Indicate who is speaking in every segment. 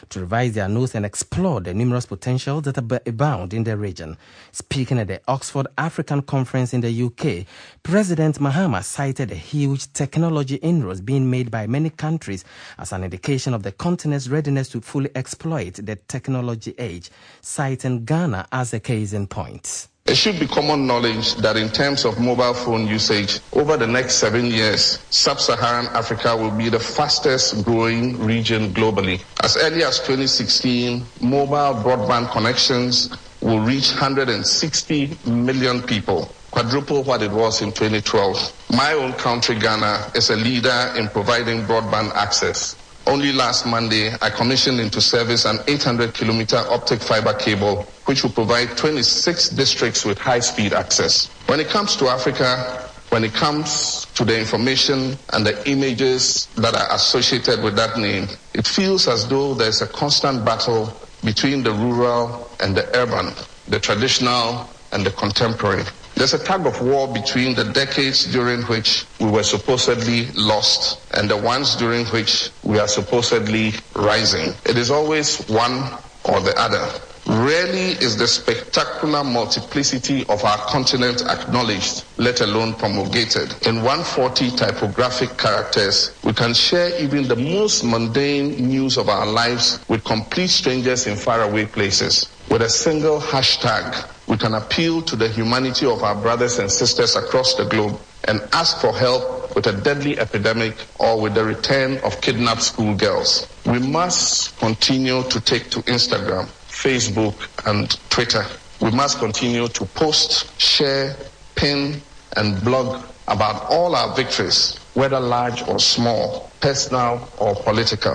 Speaker 1: to revise their nose and explore the numerous potentials that abound in the region. Speaking at the Oxford African Conference in the UK, President Mahama cited the huge technology inroads being made by many countries as an indication of the continent's readiness to fully exploit the technology age, citing Ghana as a case in point.
Speaker 2: It should be common knowledge that in terms of mobile phone usage, over the next 7 years, sub-Saharan Africa will be the fastest growing region globally. As early as 2016, mobile broadband connections will reach 160 million people, quadruple what it was in 2012. My own country, Ghana, is a leader in providing broadband access. Only last Monday, I commissioned into service an 800-kilometer optic fiber cable, which will provide 26 districts with high-speed access. When it comes to Africa, when it comes to the information and the images that are associated with that name, it feels as though there's a constant battle between the rural and the urban, the traditional and the contemporary. There's a tug of war between the decades during which we were supposedly lost and the ones during which we are supposedly rising. It is always one or the other. Rarely is the spectacular multiplicity of our continent acknowledged, let alone promulgated. In 140 typographic characters, we can share even the most mundane news of our lives with complete strangers in faraway places. With a single hashtag, we can appeal to the humanity of our brothers and sisters across the globe and ask for help with a deadly epidemic or with the return of kidnapped schoolgirls. We must continue to take to Instagram, Facebook, and Twitter. We must continue to post, share, pin, and blog about all our victories, whether large or small, personal or political.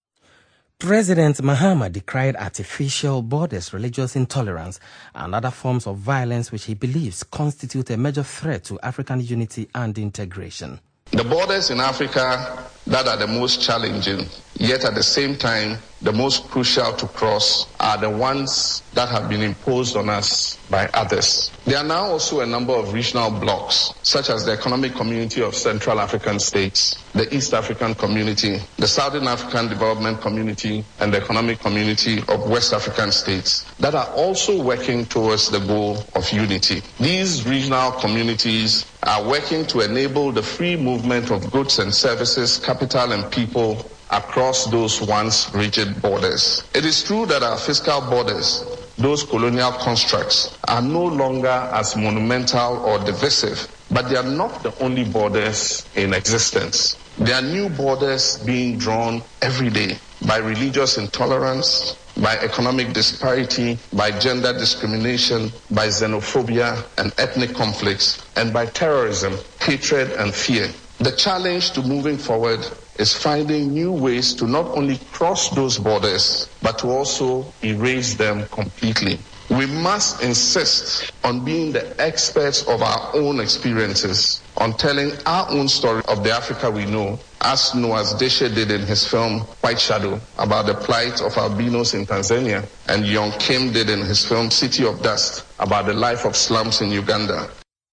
Speaker 1: President Mahama decried artificial borders, religious intolerance, and other forms of violence which he believes constitute a major threat to African unity and integration.
Speaker 2: The borders in Africa that are the most challenging, yet at the same time the most crucial to cross, are the ones that have been imposed on us by others. There are now also a number of regional blocs, such as the Economic Community of Central African States, the East African Community, the Southern African Development Community, and the Economic Community of West African States, that are also working towards the goal of unity. These regional communities are working to enable the free movement of goods and services, capital and people across those once rigid borders. It is true that our fiscal borders, those colonial constructs, are no longer as monumental or divisive, but they are not the only borders in existence. There are new borders being drawn every day by religious intolerance, by economic disparity, by gender discrimination, by xenophobia and ethnic conflicts, and by terrorism, hatred, and fear. The challenge to moving forward is finding new ways to not only cross those borders, but to also erase them completely. We must insist on being the experts of our own experiences, on telling our own story of the Africa we know, as Noah's Deshe did in his film White Shadow about the plight of albinos in Tanzania, and Young Kim did in his film City of Dust about the life of slums in Uganda.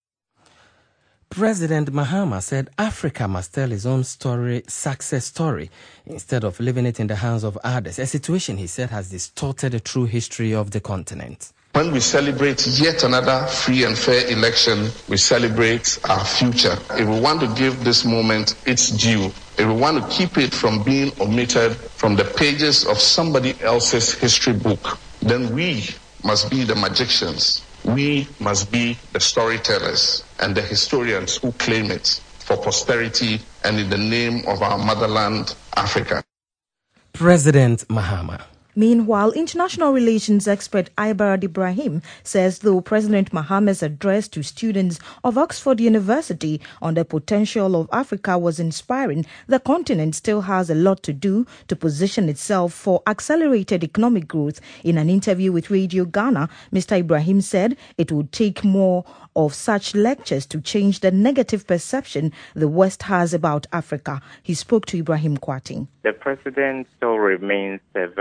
Speaker 1: President Mahama said Africa must tell its own story, success story, instead of leaving it in the hands of others, a situation he said has distorted the true history of the continent.
Speaker 2: When we celebrate yet another free and fair election, we celebrate our future. If we want to give this moment its due, if we want to keep it from being omitted from the pages of somebody else's history book, then we must be the magicians. We must be the storytellers and the historians who claim it for posterity and in the name of our motherland, Africa.
Speaker 1: President Mahama.
Speaker 3: Meanwhile, international relations expert Ibarad Ibrahim says though President Mahama's address to students of Oxford University on the potential of Africa was inspiring, the continent still has a lot to do to position itself for accelerated economic growth. In an interview with Radio Ghana, Mr. Ibrahim said it would take more of such lectures to change the negative perception the West has about Africa. He spoke to Ibrahim Kwati.
Speaker 4: The president still remains a very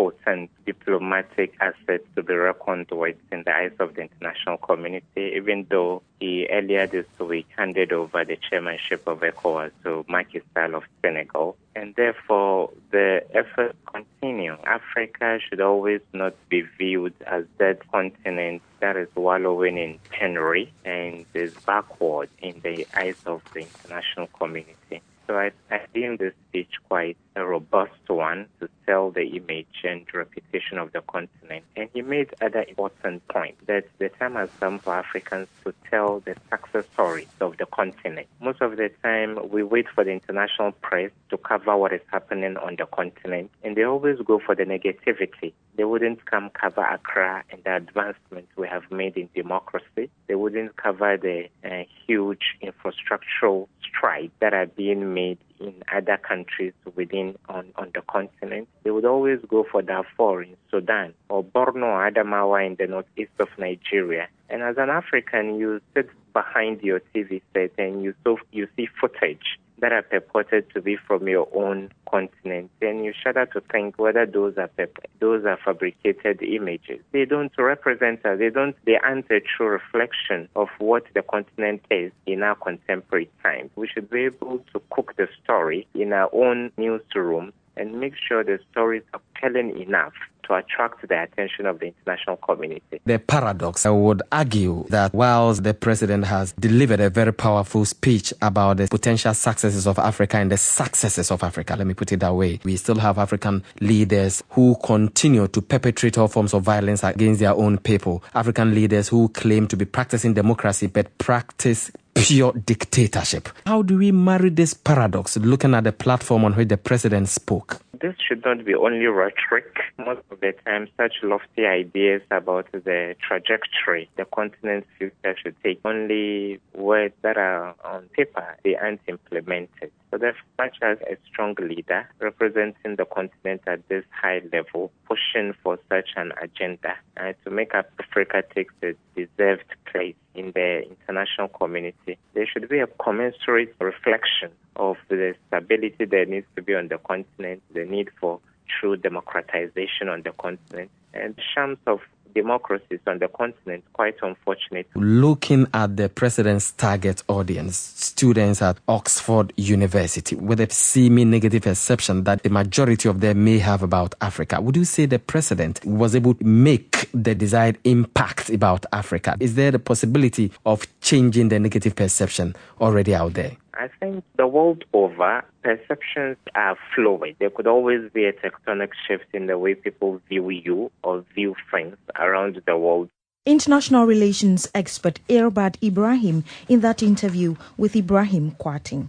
Speaker 4: potent diplomatic asset to be reckoned with in the eyes of the international community, even though he earlier this week handed over the chairmanship of ECOWAS to Macky Sall of Senegal. And therefore, the efforts continue. Africa should always not be viewed as that continent that is wallowing in penury and is backward in the eyes of the international community. So I deem this speech quite a robust one to tell the image and reputation of the continent. And he made other important points that the time has come for Africans to tell the success stories of the continent. Most of the time, we wait for the international press to cover what is happening on the continent, and they always go for the negativity. They wouldn't come cover Accra and the advancements we have made in democracy. They wouldn't cover the huge infrastructural strides that are being made in other countries within on the continent. They would always go for Darfur in Sudan or Borno or Adamawa in the northeast of Nigeria. And as an African, you sit behind your TV set and you see footage that are purported to be from your own continent, and you shudder to think whether those are fabricated images. They don't represent us. They aren't a true reflection of what the continent is in our contemporary times. We should be able to cook the story in our own newsroom and make sure the stories are compelling enough to attract the attention of the international community.
Speaker 1: The paradox, I would argue that whilst the president has delivered a very powerful speech about the potential successes of Africa and the successes of Africa, let me put it that way, we still have African leaders who continue to perpetrate all forms of violence against their own people. African leaders who claim to be practicing democracy but practice pure dictatorship. How do we marry this paradox, looking at the platform on which the president spoke?
Speaker 4: This should not be only rhetoric. Most of the time, such lofty ideas about the trajectory the continent's future should take, only words that are on paper, they aren't implemented. So there's much as a strong leader representing the continent at this high level, pushing for such an agenda to make Africa take its deserved place in the international community. There should be a commensurate reflection of the stability that needs to be on the continent, the need for true democratization on the continent, and the shams of democracies on the continent, quite unfortunate.
Speaker 1: Looking at the president's target audience, students at Oxford University, with a seeming negative perception that the majority of them may have about Africa, would you say the president was able to make the desired impact about Africa? Is there the possibility of changing the negative perception already out there?
Speaker 4: I think the world over, perceptions are fluid. There could always be a tectonic shift in the way people view you or view things around the world.
Speaker 3: International relations expert Irbad Ibrahim in that interview with Ibrahim Kwating.